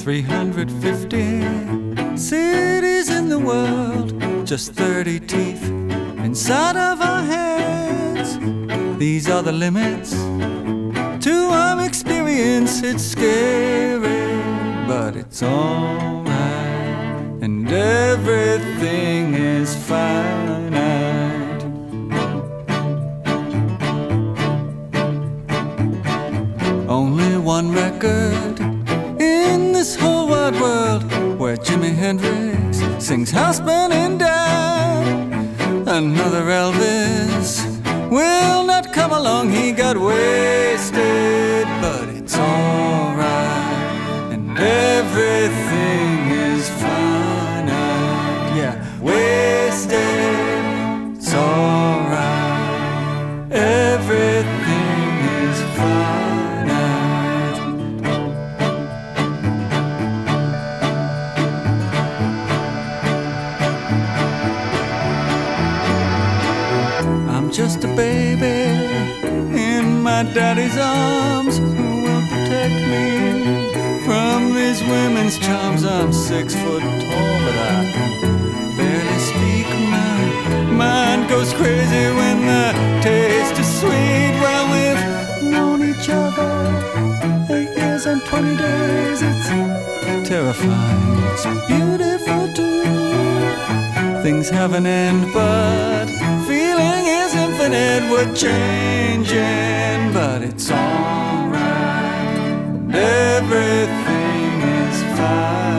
350 cities in the world, just 30 teeth inside of our heads. These are the limits to our experience. It's scary, but it's alright, and everything is finite. Only one record in this whole wide world where Jimi Hendrix sings house burning down. Another Elvis will not come along. He got wasted, but it's alright, and everything is finite. Yeah, wasted, it's alright, everything is finite. Just a baby in my daddy's arms, who will protect me from these women's charms. I'm 6 foot tall, but I barely speak. My mind goes crazy when the taste is sweet. Well, we've known each other 8 years and 20 days. It's terrifying, it's beautiful too. Things have an end, but feeling is infinite. We're changing, but it's alright, and everything is fine.